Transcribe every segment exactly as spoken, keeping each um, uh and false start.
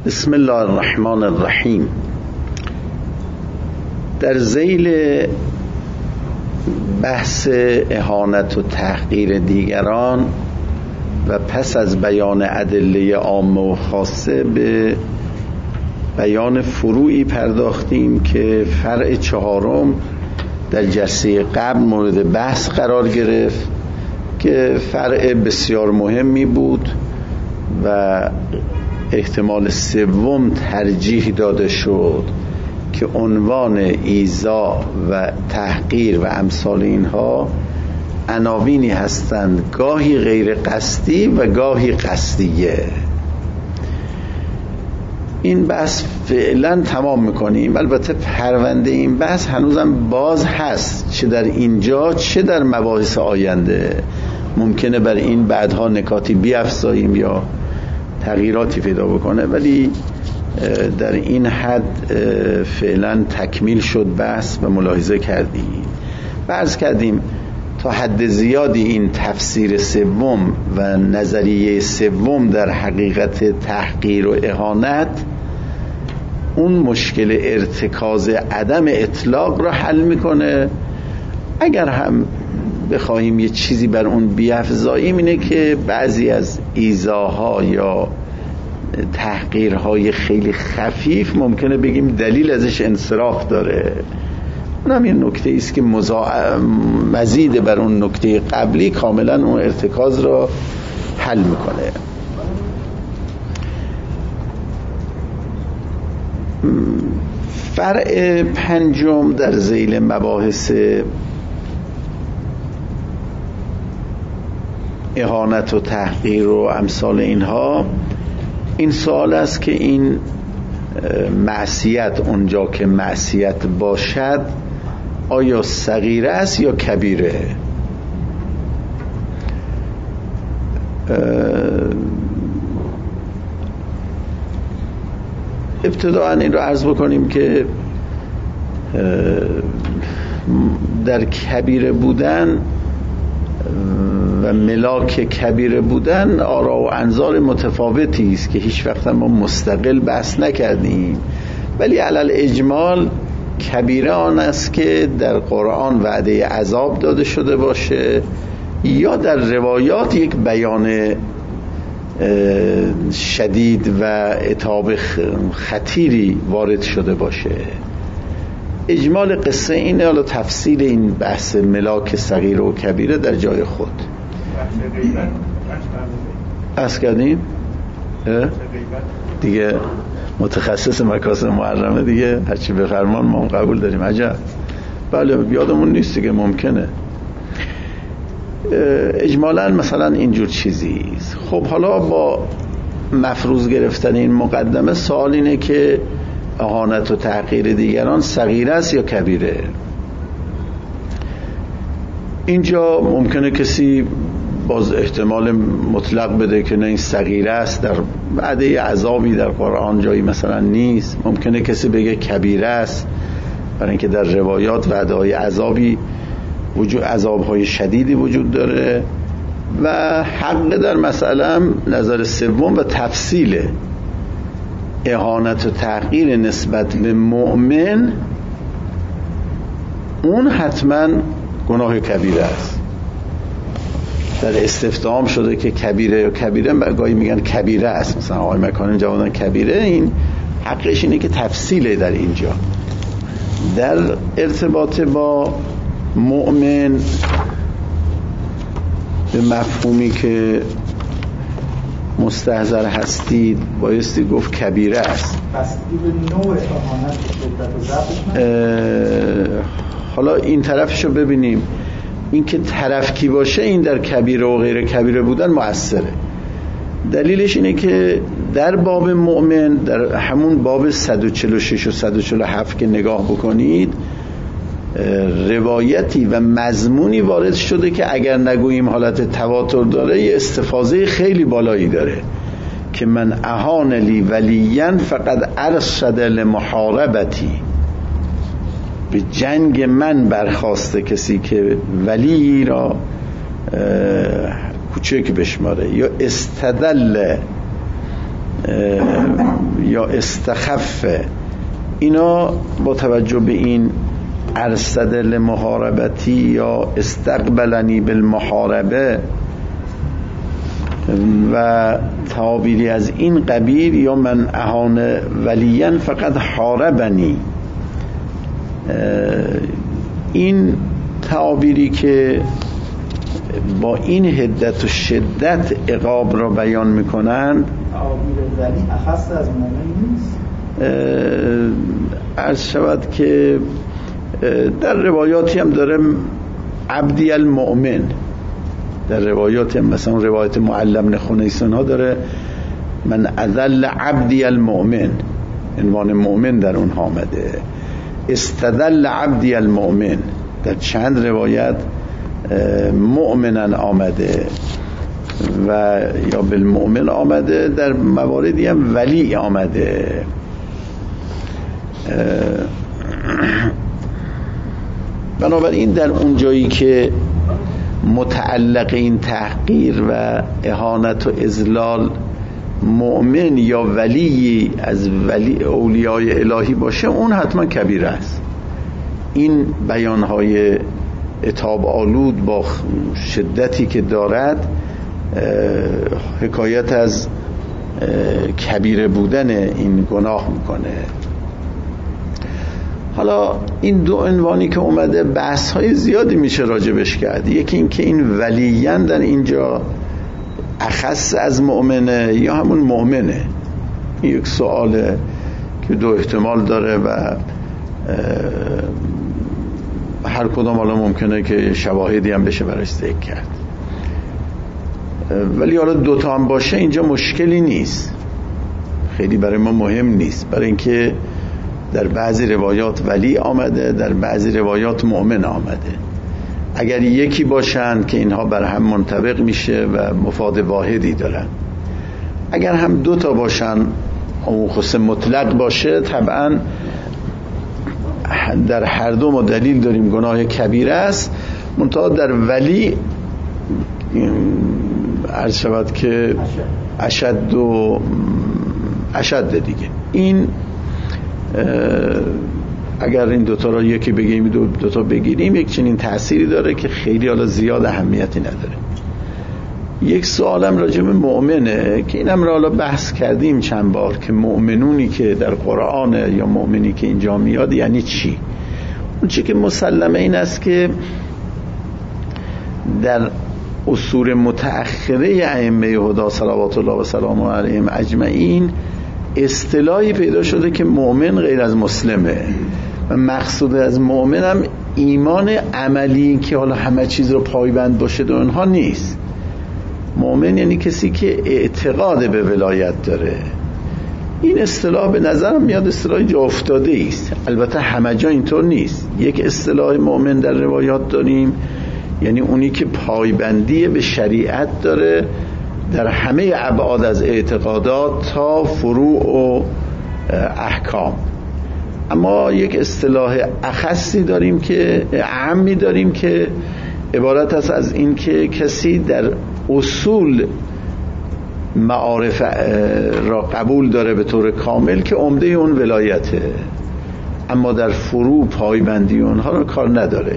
بسم الله الرحمن الرحیم. در ذیل بحث اهانت و تحقیر دیگران و پس از بیان ادله عامه و خاصه به بیان فروعی پرداختیم که فرع چهارم در جلسه قبل مورد بحث قرار گرفت که فرع بسیار مهمی بود و احتمال سوم ترجیح داده شد که عنوان ایذا و تحقیر و امثال اینها عناوینی هستند گاهی غیر قصدی و گاهی قصدیه. این بحث فعلا تمام میکنیم. البته پرونده این بحث هنوزم باز هست، چه در اینجا چه در مباحث آینده. ممکنه بر این بعدها نکاتی بیفزاییم یا تغییراتی پیدا بکنه، ولی در این حد فعلا تکمیل شد بحث و ملاحظه کردیم. عرض کردیم تا حد زیادی این تفسیر سوم و نظریه سوم در حقیقت تحقیر و اهانت اون مشکل ارتکاز عدم اطلاق را حل میکنه. اگر هم بخواهیم یه چیزی بر اون بیفزاییم اینه که بعضی از ایذاها یا تحقیرهای خیلی خفیف ممکنه بگیم دلیل ازش انصراف داره. اونم یه نکته ایست که مزا... مزید بر اون نکته قبلی کاملا اون ارتکاز را حل میکنه. فرع پنجم در ذیل مباحث اهانت و تحقیر و امثال اینها این سوال است که این معصیت اونجا که معصیت باشد آیا صغیره است یا کبیره؟ ابتداءً این رو عرض بکنیم که در کبیره بودن و ملاک کبیره بودن آرا و انظار متفاوتی است که هیچ وقت ما مستقل بحث نکردیم، ولی علل اجمال کبیره آن است که در قرآن وعده عذاب داده شده باشه یا در روایات یک بیان شدید و عتاب خطیری وارد شده باشه. اجمال قصه اینه. حالا تفصیل این بحث ملاک صغیر و کبیره در جای خود عرض کردیم دیگه. متخصص مکاسب محرمه دیگه، هرچی بفرمان ما قبول داریم. عجب. بله یادمون نیست دیگه، ممکنه. اجمالاً مثلا اینجور چیزی. خب حالا با مفروض گرفتن این مقدمه سوال اینه که اهانت و تحقیر دیگران صغیره است یا کبیره؟ اینجا ممکنه کسی باز احتمال مطلق بده که نه این صغیره است، در وعده عذابی در قرآن جایی مثلا نیست. ممکنه کسی بگه کبیره است برای اینکه در روایات وعده های عذابی وجود عذابهای شدیدی وجود داره و حق در مسئله نظر سوم و تفصیل اهانت و تحقیر نسبت به مؤمن اون حتما گناه کبیره است. در استفهام شده که کبیره یا کبیره، گاهی میگن کبیره است، مثلا آقای مکانی جوابن کبیره. این حقش اینه که تفصیله در اینجا در ارتباط با مؤمن به مفهومی که مستحضر هستید بایستی گفت کبیره است. بستگی به نوع اهانت شدت و ضعفش. حالا این طرفشو ببینیم، این که طرف کی باشه این در کبیره و غیر کبیره بودن مؤثره. دلیلش اینه که در باب مؤمن در همون باب صد و چهل و شش و صد و چهل و هفت که نگاه بکنید روایتی و مضمونی وارد شده که اگر نگوییم حالت تواتر داره یه استفاضه خیلی بالایی داره که من اهان لی ولیا فقد ارشد لمحاربتی. به جنگ من برخواسته کسی که ولی را کوچک بشماره، یا استدل یا استخف، اینا با توجه به این ارصد لمحاربتی یا استقبلنی بالمحاربه و تعابیری از این قبیل، یا من اهان ولیا فقط حاربنی، این تعابیری که با این حدت و شدت عقاب را بیان میکنند، تعابیر ولی اخص از مؤمن نیست. عرض شود که در روایاتی هم داره عبدی المؤمن، در روایاتی هم مثلا روایت معلم بن خنیسان ها داره من اذل عبدی المؤمن، عنوان مؤمن در اونها آمده. استدل عبدی المؤمن در چند روایت مؤمنن آمده و یا بالمؤمن آمده، در مواردی هم ولی آمده. بنابراین در اون جایی که متعلق این تحقیر و اهانت و اذلال مؤمن یا ولی از ولی اولیای الهی باشه، اون حتما کبیره است. این بیانهای عتاب آلود با شدتی که دارد حکایت از کبیره بودن این گناه میکنه. حالا این دو عنوانی که اومده بحث های زیادی میشه راجبش کرد. یکی این که این ولیین در اینجا اخص از مؤمنه یا همون مؤمنه، این یک سواله که دو احتمال داره و هر کدام حالا ممکنه که شواهدی هم بشه براش ذکر کرد، ولی حالا دوتا هم باشه اینجا مشکلی نیست، خیلی برای ما مهم نیست، برای اینکه در بعضی روایات ولی آمده، در بعضی روایات مؤمن آمده. اگر یکی باشن که اینها بر هم منطبق میشه و مفاد واحدی دارن، اگر هم دو تا باشن اون خصوص مطلق باشه، طبعا در هر دو ما دلیل داریم گناه کبیره است، منتها در ولی عرض شود که اشد و اشد دیگه. این اگر این دوتا را یکی بگیریم دو دوتا بگیریم یک چنین تأثیری داره که خیلی حالا زیاد اهمیتی نداره. یک سوالم راجع به مؤمنه که اینم را حالا بحث کردیم چند بار که مؤمنونی که در قرآن یا مؤمنی که اینجا میاد یعنی چی. اون چی که مسلمه این است که در اصول متأخره ائمه هدی صلوات الله و سلامه علیهم اجمعین اصطلاحی پیدا شده که مؤمن غیر از مسلمه و مقصود از مؤمن هم ایمان عملی که حالا همه چیز رو پایبند باشه و اونها نیست. مؤمن یعنی کسی که اعتقاد به ولایت داره. این اصطلاح به نظرم میاد اصطلاح جا افتاده است، البته همه جا اینطور نیست. یک اصطلاح مؤمن در روایات داریم یعنی اونی که پایبندی به شریعت داره در همه ابعاد از اعتقادات تا فروع و احکام. اما یک اصطلاح اخصی داریم که عامی داریم که عبارت است از این که کسی در اصول معارف را قبول داره به طور کامل که عمده اون ولایته، اما در فروع پایبندی اونها را کار نداره.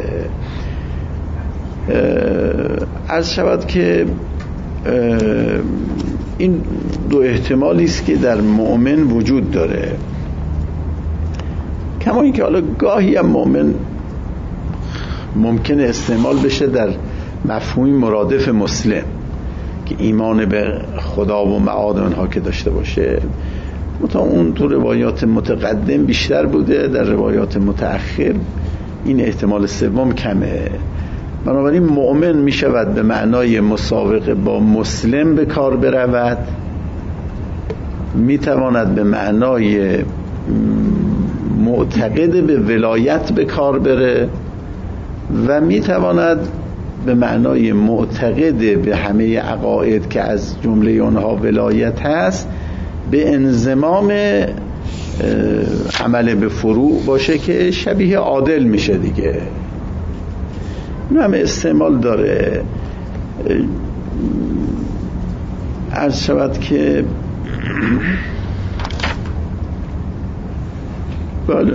عرض شود که این دو احتمالی است که در مؤمن وجود داره، کما اینکه حالا گاهی هم مؤمن ممکنه استعمال بشه در مفهومی مرادف مسلم که ایمان به خدا و معاد اونها که داشته باشه. متا اون تو روایات متقدم بیشتر بوده، در روایات متأخر این احتمال سوم کمه. بنابراین مؤمن می شود به معنای مسابقه با مسلم به کار برود، می تواند به معنای معتقد به ولایت به کار بره و می تواند به معنای معتقد به همه عقاید که از جمله اونها ولایت هست به انضمام عمل به فروع باشه که شبیه عادل میشه دیگه. این همه استعمال داره. عرض شود که بله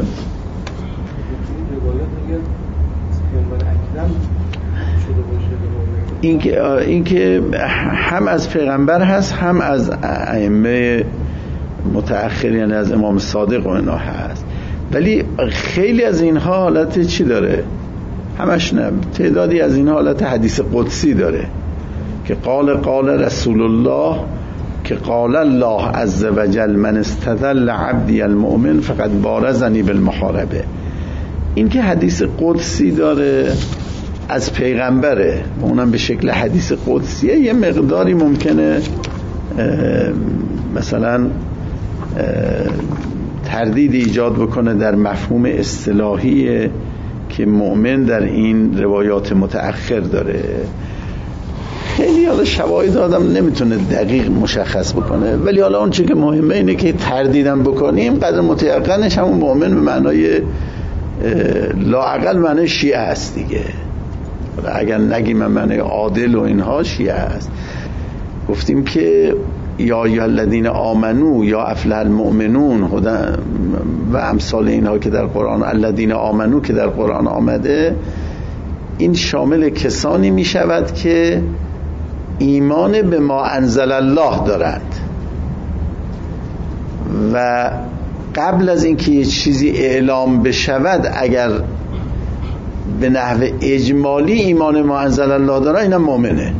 این که این که هم از پیغمبر هست هم از ائمه متأخر، یعنی از امام صادق و اینا هست، ولی خیلی از اینها حالت چی داره؟ همش نه، تعدادی از اینها حالت حدیث قدسی داره که قال قال رسول الله، که قال الله عز وجل من استذل عبدی المؤمن فقد بارزنی بالمحاربه. این که حدیث قدسی داره از پیغمبره، اونم به شکل حدیث قدسیه، یه مقداری ممکنه مثلا تردید ایجاد بکنه در مفهوم اصطلاحی که مؤمن در این روایات متأخر داره. خیلی حالا شواهد آدم نمیتونه دقیق مشخص بکنه، ولی حالا اون چیزی که مهمه اینه که تردیدم بکنیم قدر متیقنش همون مؤمن به معنای لااقل معنای شیعه است دیگه. اگر نگیم معنای عادل و اینها شیعه است. گفتیم که یا یا الذین آمنو یا افلح المؤمنون و امثال اینها که در قرآن، الذین آمنو که در قرآن آمده، این شامل کسانی می شود که ایمان به ما انزل الله دارند و قبل از اینکه یه چیزی اعلام بشود اگر به نحو اجمالی ایمان ما انزل الله داره، اینم مؤمنه.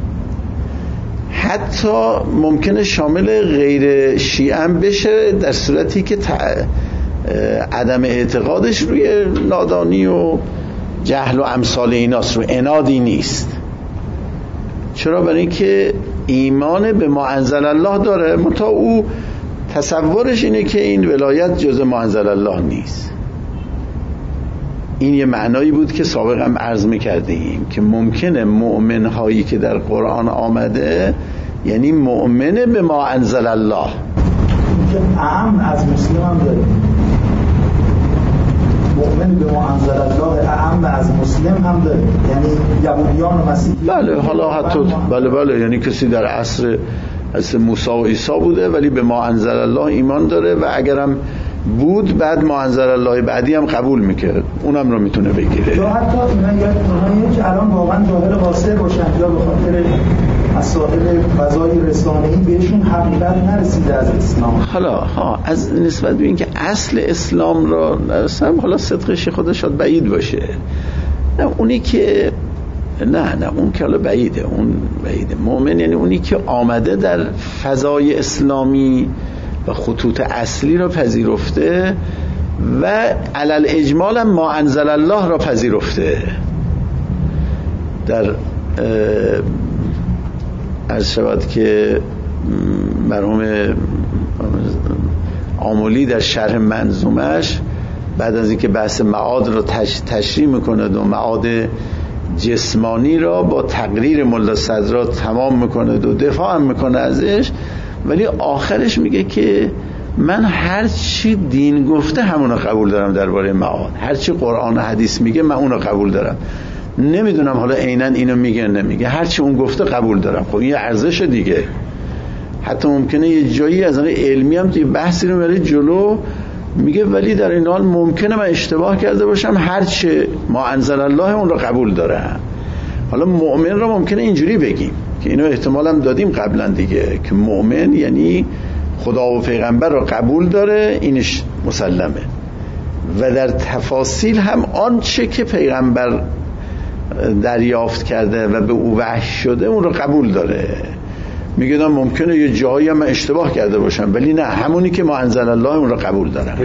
حتی ممکنه شامل غیر شیعه هم بشه در صورتی که عدم اعتقادش روی نادانی و جهل و امثال ایناست، رو عنادی نیست. چرا؟ برای اینکه ایمان به ما انزل الله داره، منتها او تصورش اینه که این ولایت جز ما انزل الله نیست. این یه معنایی بود که سابقا هم عرض می‌کردیم که ممکنه مؤمن هایی که در قرآن آمده یعنی مؤمن به ما انزل الله، که اعم از مسلم هم داره. مؤمن به ما انزل الله اعم از مسلم هم داره، یعنی یهودیان و مسیحیان. بله حالا حتی بله بله یعنی کسی در عصر عصر موسی و عیسی بوده ولی به ما انزل الله ایمان داره و اگرم بود بعد ما انزل الله بعدی هم قبول میکرد، اونم رو میتونه بگیره. یا حتی اینا یا که الان واقعا جاهل قاصر باشن یا به خاطر مسائل فضای رسانه‌ای بهشون حقیقت نرسیده از اسلام. حالا ها از نسبت به اینکه اصل اسلام را نرسم، حالا صدقش خودش شاید بعید باشه، نه اونی که نه نه اون که حالا بعیده، اون بعیده. مؤمن یعنی اونی که آمده در فضای اسلامی و خطوط اصلی را پذیرفته و علل اجمال هم ما انزل الله را پذیرفته. در عرض شود که مرحوم آملی در شرح منظومش بعد از اینکه بحث معاد را تشریح میکنه و معاد جسمانی را با تقریر ملا صدرا تمام میکنه و دفاع هم میکنه ازش، ولی آخرش میگه که من هر چی دین گفته همونو قبول دارم درباره معاد، هر چی قرآن و حدیث میگه من اونو قبول دارم، نمیدونم حالا عیناً اینو میگه نمیگه، هر چی اون گفته قبول دارم. خب این یه ارزش دیگه. حتی ممکنه یه جایی از اون علمی هم توی بحثی رو بره جلو میگه ولی در این حال ممکنه من اشتباه کرده باشم، هر چی ما انزل الله اون رو قبول دارم. حالا مؤمن رو ممکنه اینجوری بگیم که اینو احتمال هم دادیم قبلا دیگه، که مؤمن یعنی خدا و پیغمبر رو قبول داره، اینش مسلمه، و در تفاصیل هم آنچه که پیغمبر دریافت کرده و به او وحی شده اون رو قبول داره. میگه نه ممکنه یه جایی هم اشتباه کرده باشم، ولی نه همونی که ما انزل الله اون رو قبول دارم.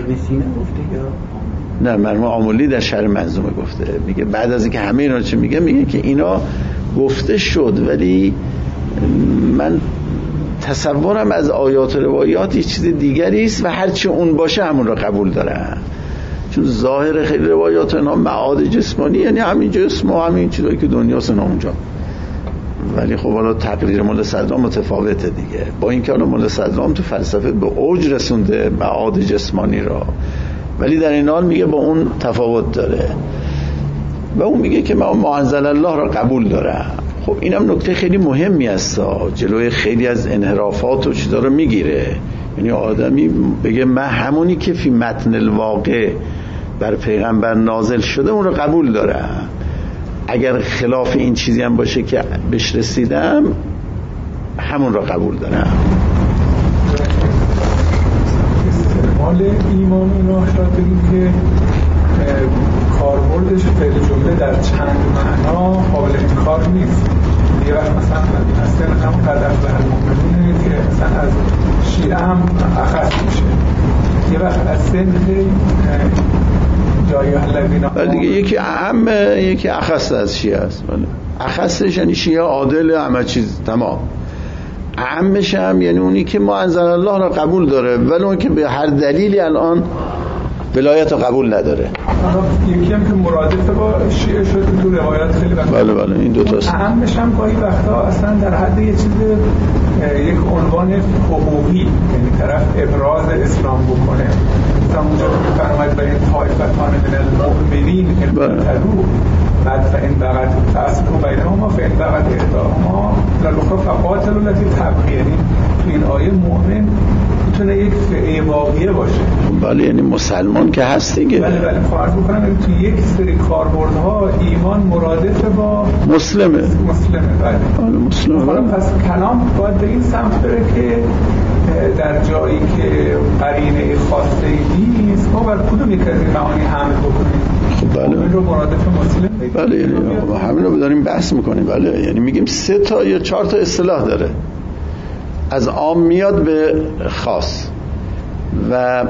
نه مرحوم آملی در شرح منظومه گفته، میگه بعد از اینکه همه اینا چه میگه، میگه که اینا گفته شد ولی من تصورم از آیات و روایات یه چیز دیگری است و هرچی اون باشه همون رو قبول دارم. چون ظاهر خیلی روایات اینا معاد جسمانی یعنی همین جسم و همین چیزایی که دنیاست اینا اونجا، ولی خب حالا تقریر مولا صدرا متفاوته دیگه. با اینکه حالا مولا صدرا هم تو فلسفه به اوج رسونده معاد جسمانی را، ولی در این حال میگه با اون تفاوت داره و اون میگه که ما انزل الله را قبول دارم. خب اینم نکته خیلی مهمی است، جلوی خیلی از انحرافات و چیزا رو میگیره. یعنی آدمی بگه من همونی که فی متن الواقع بر پیغمبر نازل شده اون رو قبول دارم، اگر خلاف این چیزی هم باشه که بهش رسیدم همون رو قبول دارم. استعمال ایمان اینا شاید بگیم که کاربردش فعل جمله در چند معنا قابل انکار نیست. یه وقت مثلا اصلا هم قدر به المؤمنونه که مثلا از شیعه هم اخص میشه، یه وقت از سنخ جایی الذین آمنوا دیگه یکی اهم یکی اخص از شیعه است. اخصش یعنی شیعه عادل همه چیز تمام، اهمش هم یعنی اونی که ما انزل الله را قبول داره ولی اون که به هر دلیلی الان ولایت رو قبول نداره. یکی هم که مرادف با شیعه شده تو روایات خیلی وقتا. بله بله این دو تاست. اهمش هم گاهی وقتا اصلا در حد یه چیز یک عنوان حقوقی، یعنی طرف ابراز اسلام بکنه. مثلا اونجا که فرماید به این طایفتان من المؤمنین انتدو بعد فإن بغت فأصلحوا بینهما فإن بغت إحداهما للأخرى فقاتلوا التي تبغي. یعنی تو این آیه مؤمن میتونه یک فعل واقعیه باشه. بله یعنی مسلمان که هست دیگه. بله بله فرض بکنم تو یک سری کاربردها ایمان مرادف با مسلمه. مسلمه بله. بله مسلمه. بله. پس کلام باید به این سمت بره که در جایی که قرینه خاصه نیست ما بر کدوم یک از این معانی حمل بکنیم. خب بله. این رو مرادف مسلم بگیم. بله یعنی همین رو داریم بحث میکنیم. بله یعنی میگیم سه تا یا چهار تا اصطلاح داره، از عام میاد به خاص و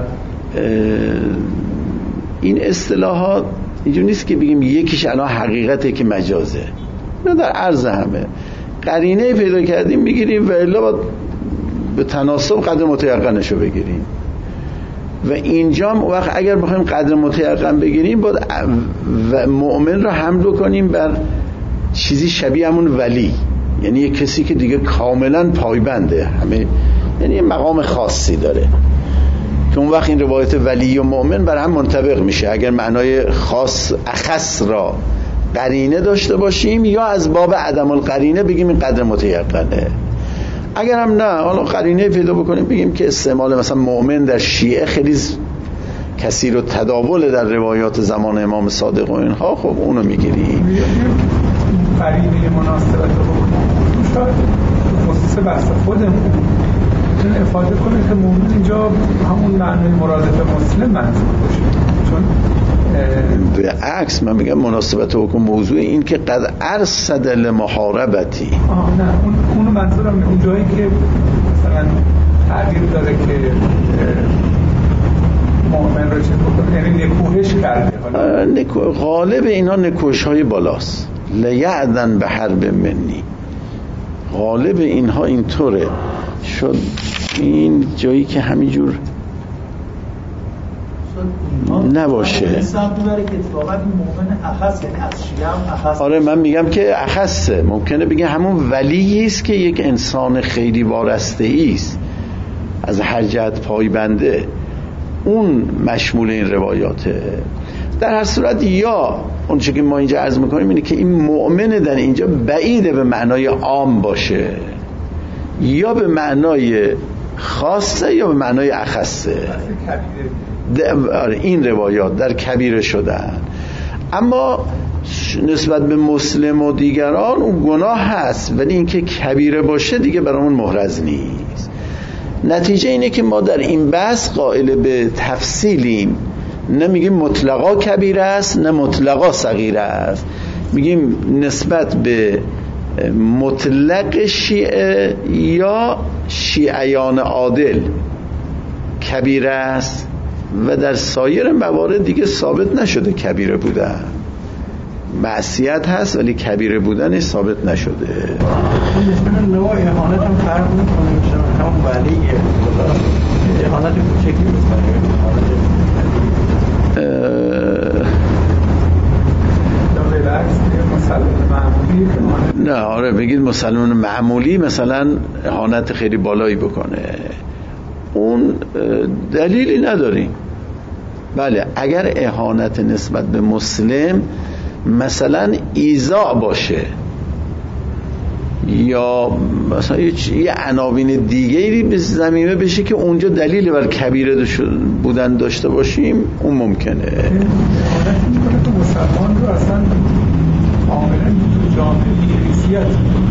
این اصطلاحات اینجور نیست که بگیم یکیش الان حقیقته که مجازه، نه در عرض همه قرینه پیدا کردیم میگیریم و الا باید به تناسب قدر متیقنشو بگیریم و اینجا وقت اگر بخوایم قدر متیقن بگیریم باید و مؤمن رو حمل کنیم بر چیزی شبیه همون ولی، یعنی یک کسی که دیگه کاملا پایبنده همه، یعنی یه مقام خاصی داره که اون وقت این روایت ولی و مؤمن بر هم منطبق میشه. اگر معنای خاص اخص را قرینه داشته باشیم یا از باب عدم القرینه بگیم این قدر متیقنه، اگر هم نه حالا قرینه پیدا بکنیم بگیم که استعمال مثلا مؤمن در شیعه خیلی کثیر و تداول در روایات زمان امام صادق و اینها، خب اونو میگیریم. قرینه مناسبت رو شاید خصوص بحث خودمون این افاده کنه که مؤمن اینجا همون معنی مرادف مسلم منظور باشه، چون به عکس من میگم مناسبت حکم موضوع این که قد ارصد لمحاربتی. آه نه اون اونو منظورم اون جایی که مثلا تعبیر داره که مؤمن رو چیز بکنه، یعنی نکوهش کرده. حالا نکو... غالب اینا نکوهش های بالاست. لیعدن به حرب منی، غالب اینها اینطوره شد. این جایی که همینجور نباشه آره من میگم که اخصه، ممکنه بگه همون ولیی است که یک انسان خیلی وارسته است از هر جهت پایبنده، اون مشمول این روایاته. در هر صورت یا اون چیزی که ما اینجا عرض میکنیم اینه که این مؤمن در اینجا بعیده به معنای عام باشه، یا به معنای خاصه یا به معنای اخصه. این روایات در کبیره شدن، اما نسبت به مسلم و دیگران اون گناه هست، ولی اینکه کبیره باشه دیگه برامون محرز نیست. نتیجه اینه که ما در این بحث قائل به تفصیلیم، نه میگیم مطلقا کبیره است نه مطلقا صغیره است، میگیم نسبت به مطلق شیعه یا شیعیان عادل کبیره است و در سایر موارد دیگه ثابت نشده کبیره بودن. معصیت هست ولی کبیره بودنش ثابت نشده. مثلا نوع اهانت هم فرق میکنه، مثلا همون ولیه اهانت کوچکی میکنه، نه آره بگید مسلمان معمولی مثلا اهانت خیلی بالایی بکنه، اون دلیلی نداریم. بله اگر اهانت نسبت به مسلم مثلا ایذاء باشه، یا مثلا یه عناوین دیگه‌ای به زمینه بشه که اونجا دلیل بر کبیره بودن داشته باشیم، اون ممکنه. مسلمان رو اصلا کاملا تو جامعه بی‌حیثیت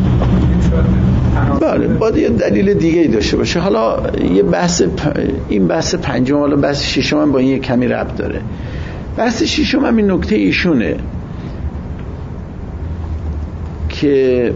بله باید یه دلیل دیگه‌ای داشته باشه. حالا یه بحث پ... این بحث پنجم، حالا بحث ششم هم با این یه کمی ربط داره. بحث ششم هم این نکته ایشونه که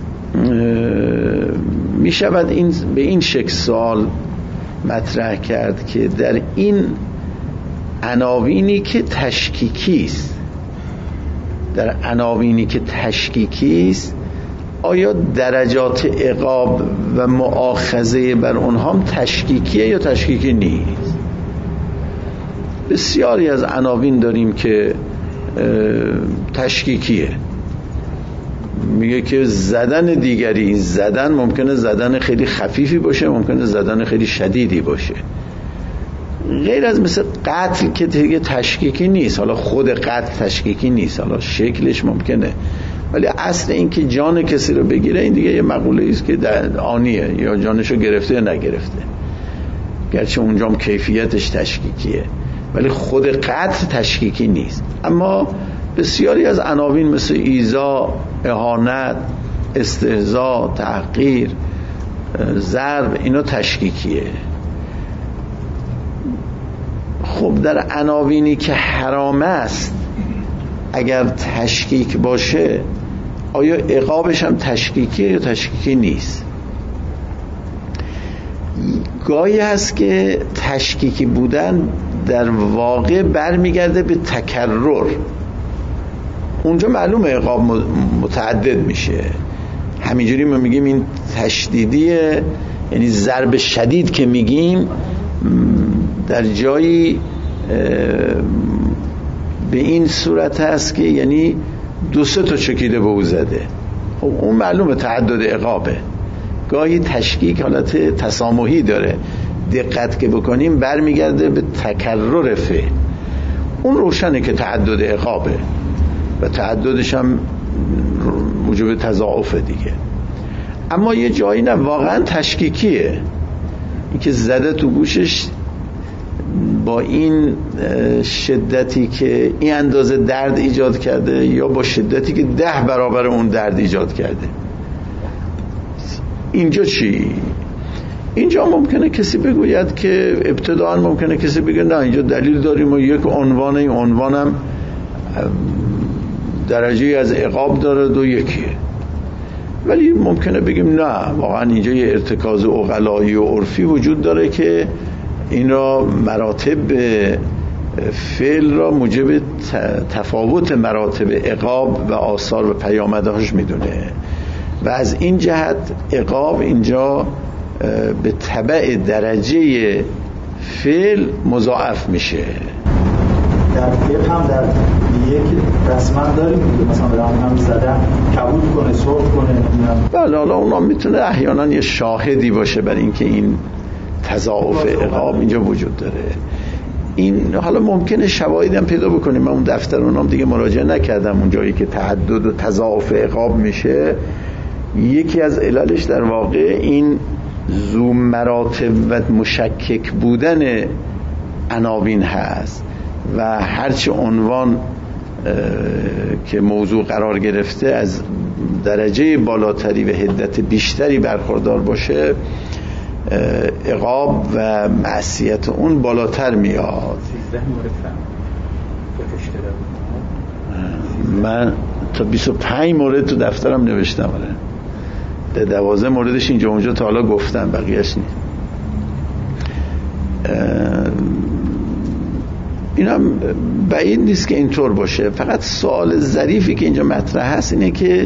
می شود این به این شکل سوال مطرح کرد که در این عناوینی که تشکیکی است، در عناوینی که تشکیکی است، آیا درجات عقاب و مؤاخذه بر اونها هم تشکیکیه یا تشکیکی نیست؟ بسیاری از عناوین داریم که تشکیکیه. میگه که زدن دیگری، زدن ممکنه زدن خیلی خفیفی باشه، ممکنه زدن خیلی شدیدی باشه، غیر از مثل قتل که دیگه تشکیکی نیست. حالا خود قتل تشکیکی نیست، حالا شکلش ممکنه، ولی اصل این که جان کسی رو بگیره این دیگه یه مقوله است که آنیه، یا جانشو گرفته یا نگرفته، گرچه اونجا هم کیفیتش تشکیکیه ولی خود قتل تشکیکی نیست. اما بسیاری از عناوین مثل ایذا، اهانت، استهزاء، تحقیر، ضرب، اینا تشکیکیه. خب در عناوینی که حرام است اگر تشکیک باشه آیا عقابش هم تشکیکیه یا تشکیکی نیست؟ گاهی هست که تشکیکی بودن در واقع برمیگرده به تکرر، اونجا معلومه عقاب متعدد میشه. همینجوری ما میگیم این تشدیدیه، یعنی ضرب شدید که میگیم در جایی به این صورت هست که یعنی دو سه تا چکیده به او زده، خب اون معلومه تعدد عقابه. گاهی تشکیک حالت تسامحی داره، دقت که بکنیم برمیگرده به تکرر فعل، اون روشنه که تعدد عقابه و تعددش هم موجب تضاعف دیگه. اما یه جایی نه واقعا تشکیکیه، این که زده تو گوشش با این شدتی که این اندازه درد ایجاد کرده یا با شدتی که ده برابر اون درد ایجاد کرده. اینجا چی؟ اینجا ممکنه کسی بگوید که ابتداء ممکنه کسی بگه نه اینجا دلیل داریم و یک عنوان، این عنوانم درجه از عقاب داره، دو یکیه. ولی ممکنه بگیم نه واقعا اینجا یه ارتکاز عقلایی و عرفی وجود داره که این را مراتب فعل را موجب تفاوت مراتب عقاب و آثار و پیامدهاش میدونه و از این جهت عقاب اینجا به تبع درجه فعل مضاعف میشه. در فقه هم در یک رسما داریم مثلا برام هم زدن قبول کنه، صرف کنه. بله حالا اونا میتونه احیانا یه شاهدی باشه برای اینکه این تضاعف عقاب اینجا وجود داره. این حالا ممکنه شواهدی هم پیدا بکنیم، من اون دفتر اونام دیگه مراجعه نکردم، اون جایی که تعدد و تضاعف عقاب میشه یکی از عللش در واقع این ذو مراتب و مشکک بودن عناوین هست و هرچه عنوان که موضوع قرار گرفته از درجه بالاتری و حدت بیشتری برخوردار باشه عقاب و معصیت اون بالاتر میاد. من تا بیست و پنج مورد تو دفترم نوشتم، ده دوازده موردش اینجا اونجا تا حالا گفتم، بقیهش نیست. اینم بعید نیست که اینطور باشه. فقط سوال ظریفی که اینجا مطرح هست اینه که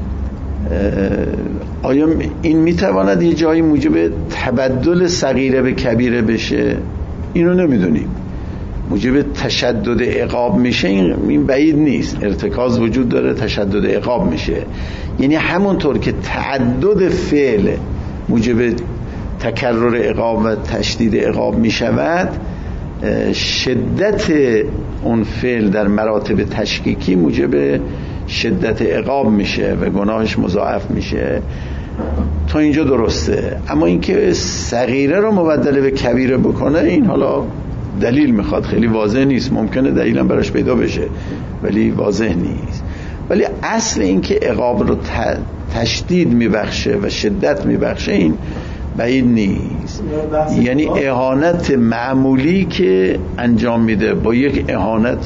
آیا این میتواند یه جایی موجب تبدل صغیره به کبیره بشه؟ اینو نمیدونیم. موجب تشدد عقاب میشه این بعید نیست. ارتکاز وجود داره، تشدد عقاب میشه. یعنی همونطور که تعدد فعل موجب تکرر عقاب و تشدید عقاب میشود، شدت اون فعل در مراتب تشکیکی موجب شدت عقاب میشه و گناهش مضاعف میشه، تا اینجا درسته. اما اینکه صغیره رو مبدل به کبیره بکنه، این حالا دلیل میخواد، خیلی واضح نیست. ممکنه دلیلم براش پیدا بشه ولی واضح نیست. ولی اصل اینکه عقاب رو تشدید میبخشه و شدت میبخشه، این بعید نیست. یعنی اهانت معمولی که انجام میده با یک اهانت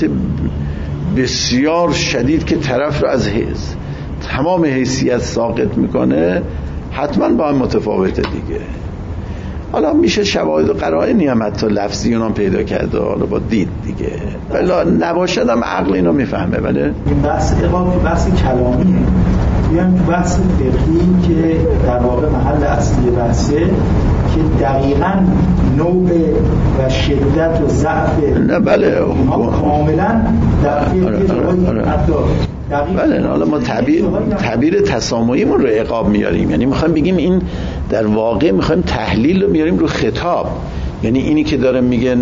بسیار شدید که طرف رو از حیث تمام حیثیت ساقط میکنه، حتما با هم متفاوته دیگه. حالا میشه شواهد و قرائنی هم حتی لفظی اونام پیدا کرده، حالا با دید دیگه، ولی نباشد هم عقل اینو میفهمه. ولی این بحث عقاب بحث کلامیه، بیان تو بحث فقهی که در واقع محل اصلی بحثه، که دقیقاً نوع و شدت و ضعف نه بله کاملا در فقه حتی بله. حالا ما تعبیر تعبیر تسامحیمون رو عقاب میاریم، یعنی میخوایم بگیم این در واقع میخوایم تحلیل رو میاریم رو خطاب. یعنی اینی که داره میگه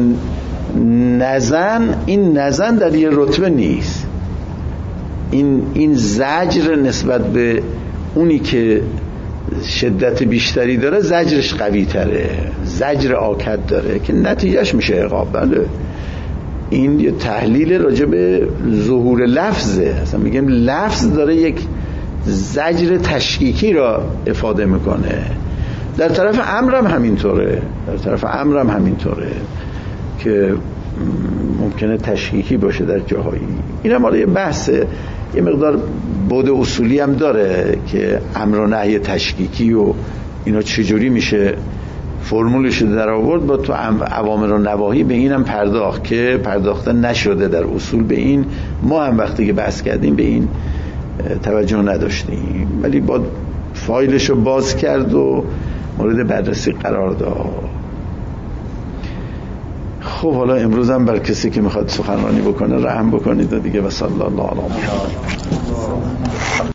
نزن، این نزن در یه رتبه نیست، این این زجر نسبت به اونی که شدت بیشتری داره زجرش قوی تره، زجر آکد داره که نتیجهش میشه عقاب. بله این یه تحلیل راجع به ظهور لفظه، اصلا میگم لفظ داره یک زجر تشکیکی را افاده میکنه. در طرف امرم همینطوره، در طرف امرم همینطوره که ممکنه تشکیکی باشه در جاهایی. این هم حالا یه بحثه، یه مقدار بعد اصولی هم داره که امر و نهی تشکیکی و اینا چجوری میشه فرمولش در آورد. با تو اوامر و نواهی به اینم پرداخت که پرداخته نشده در اصول. به این ما هم وقتی که بحث کردیم به این توجه نداشتیم، ولی با فایلش رو باز کرد و مورد بررسی قرار داد. خب حالا امروز هم بر کسی که میخواد سخنرانی بکنه رحم بکنید دیگه. و صلی الله علیه و